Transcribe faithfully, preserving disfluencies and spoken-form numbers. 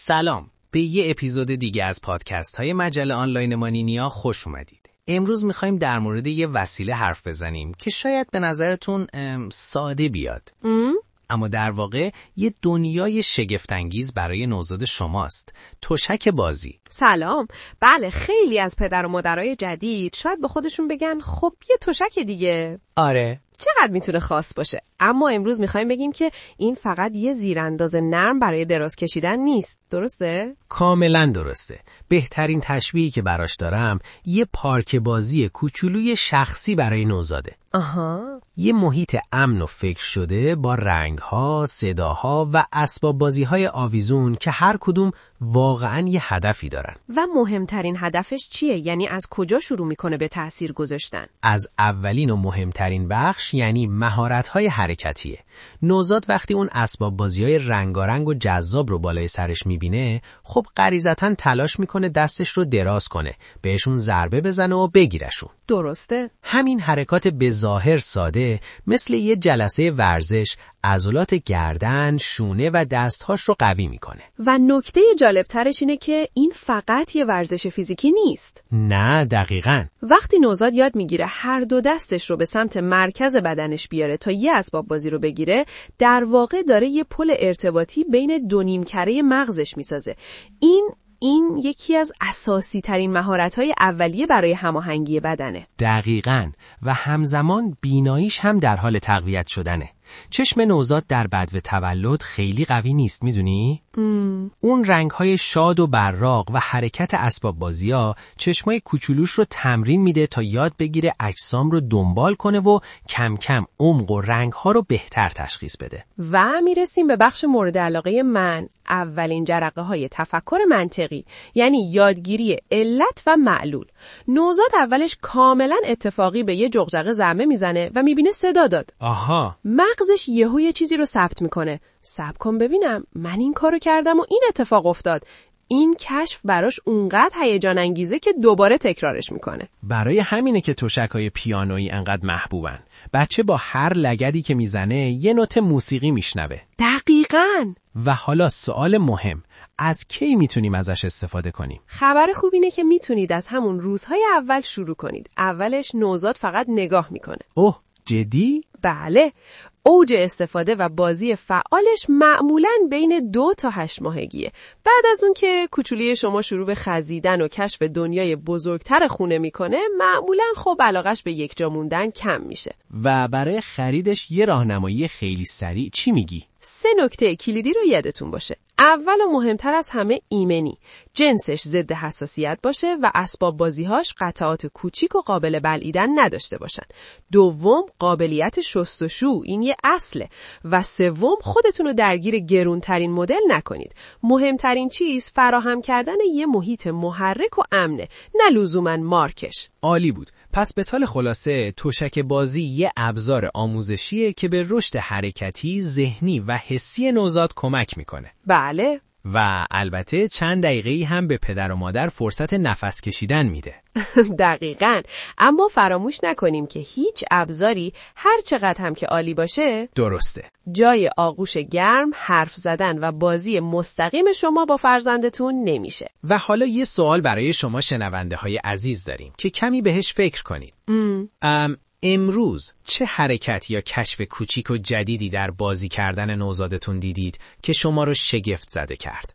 سلام، به یه اپیزود دیگه از پادکست های مجله آنلاین مانینیا خوش اومدید. امروز میخوایم در مورد یه وسیله حرف بزنیم که شاید به نظرتون ساده بیاد ام؟ اما در واقع یه دنیای شگفت‌انگیز برای نوزاد شماست. تشک بازی. سلام. بله، خیلی از پدر و مادرای جدید شاید به خودشون بگن خب یه تشک دیگه. آره. چقدر میتونه خاص باشه. اما امروز میخوایم بگیم که این فقط یه زیرانداز نرم برای دراز کشیدن نیست. درسته؟ کاملا درسته. بهترین تشبیهی که براش دارم یه پارک بازی کوچولوی شخصی برای نوزاده. آها. یه محیط امن و فکر شده با رنگ‌ها، صداها و اسباب بازی‌های آویزون که هر کدوم واقعاً یه هدفی دارن. و مهمترین هدفش چیه؟ یعنی از کجا شروع میکنه به تأثیر گذاشتن؟ از اولین و مهمترین بخش یعنی مهارت‌های حرکتیه. نوزاد وقتی اون اسباب بازی‌های رنگارنگ و جذاب رو بالای سرش میبینه، خب غریزتاً تلاش میکنه دستش رو دراز کنه، بهشون ضربه بزنه و بگیرشون. درسته. همین حرکات به ظاهر ساده مثل یه جلسه ورزش عضلات گردن، شونه و دستهاش رو قوی میکنه. و نکته جالبترش اینه که این فقط یه ورزش فیزیکی نیست. نه، دقیقاً. وقتی نوزاد یاد میگیره هر دو دستش رو به سمت مرکز بدنش بیاره تا یه اسباب بازی رو بگیره، در واقع داره یه پل ارتباطی بین دو نیمکره مغزش میسازه. این این یکی از اساسی ترین مهارت‌های اولیه برای هماهنگی بدنه. دقیقاً. و همزمان بیناییش هم در حال تقویت شدنه. چشم نوزاد در بدو تولد خیلی قوی نیست، میدونی؟ ام. اون رنگ‌های شاد و براق و حرکت اسباب بازی‌ها چشمای کوچولوش رو تمرین میده تا یاد بگیره اجسام رو دنبال کنه و کم کم عمق و رنگ‌ها رو بهتر تشخیص بده. و میرسیم به بخش مورد علاقه من، اولین جرقه‌های تفکر منطقی، یعنی یادگیری علت و معلول. نوزاد اولش کاملا اتفاقی به یه جغجغه ضربه میزنه و میبینه صدا داد. آها. مغزش یهو یه چیزی رو ثبت میکنه. صبر کن ببینم، من این کارو کردم و این اتفاق افتاد. این کشف براش اونقدر هیجان انگیزه که دوباره تکرارش میکنه. برای همینه که تشک‌های پیانویی انقدر محبوبن. بچه با هر لگدی که میزنه یه نوت موسیقی میشنوه. دقیقاً. و حالا سوال مهم، از کی میتونیم ازش استفاده کنیم؟ خبر خوب اینه که میتونید از همون روزهای اول شروع کنید. اولش نوزاد فقط نگاه میکنه. اوه، جدی؟ بله. اوج استفاده و بازی فعالش معمولاً بین دو تا هشت ماهگیه. بعد از اون که کوچولی شما شروع به خزیدن و کشف دنیای بزرگتر خونه میکنه، معمولاً خب علاقش به یک جا موندن کم میشه. و برای خریدش یه راهنمایی خیلی سریع چی میگی؟ سه نکته کلیدی رو یادتون باشه. اول و مهمتر از همه ایمنی. جنسش ضد حساسیت باشه و اسباب بازیهاش قطعات کوچیک و قابل بلعیدن نداشته باشن. دوم، قابلیت شستشو، این یه اصله. و سوم، خودتون رو درگیر گرونترین مدل نکنید. مهمترین چیز فراهم کردن یه محیط محرک و امنه، نه لزوماً مارکش. عالی بود. پس به طور خلاصه تشک بازی یه ابزار آموزشیه که به رشد حرکتی، ذهنی و حسی نوزاد کمک میکنه. بله. و البته چند دقیقه‌ای هم به پدر و مادر فرصت نفس کشیدن میده. دقیقاً. اما فراموش نکنیم که هیچ ابزاری هر چقدر هم که عالی باشه، درسته، جای آغوش گرم، حرف زدن و بازی مستقیم شما با فرزندتون نمیشه. و حالا یه سوال برای شما شنونده های عزیز داریم که کمی بهش فکر کنید. ام امروز چه حرکت یا کشف کوچیک و جدیدی در بازی کردن نوزادتون دیدید که شما رو شگفت زده کرد؟